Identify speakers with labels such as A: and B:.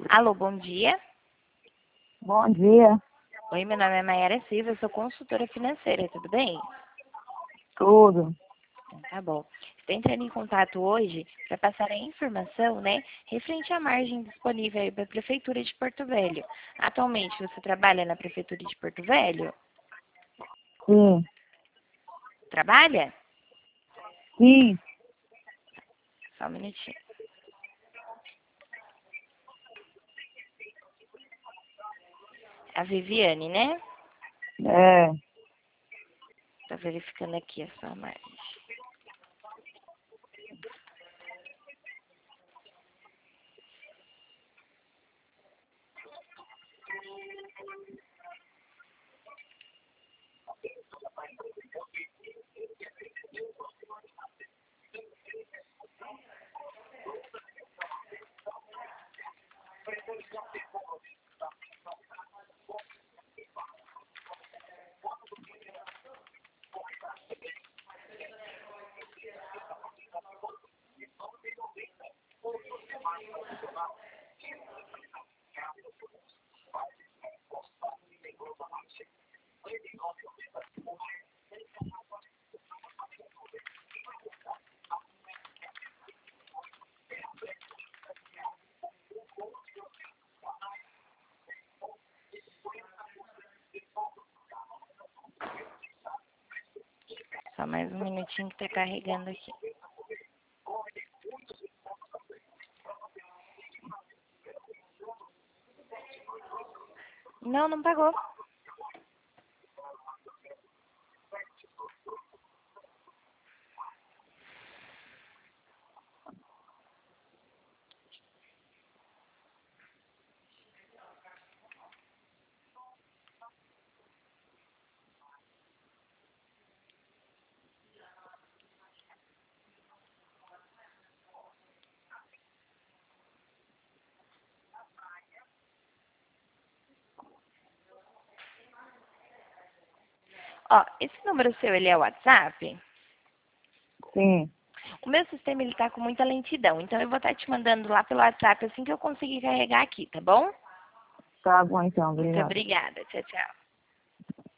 A: Alô, bom dia.
B: Bom dia,
A: Oi, meu nome é Mayara Silva, eu sou consultora financeira, tudo bem?
B: tudo.
A: Então, tá bom. Estou entrando em contato hoje para passar a informação, né, referente à margem disponível aí para a Prefeitura de Porto Velho. Atualmente, você trabalha na Prefeitura de Porto Velho?
B: Sim,
A: Trabalha?
B: sim,
A: Só um minutinho. A Viviane, né?
B: é.
A: Tá verificando aqui a sua margem. Só mais um minutinho que tá carregando aqui. Não, não pagou. Ó, esse número seu, ele é o WhatsApp?
B: Sim,
A: O meu sistema, ele tá com muita lentidão, então eu vou estar te mandando lá pelo WhatsApp assim que eu conseguir carregar aqui, tá bom?
B: tá bom então,
A: Muito
B: obrigada.
A: obrigada. Tchau, tchau.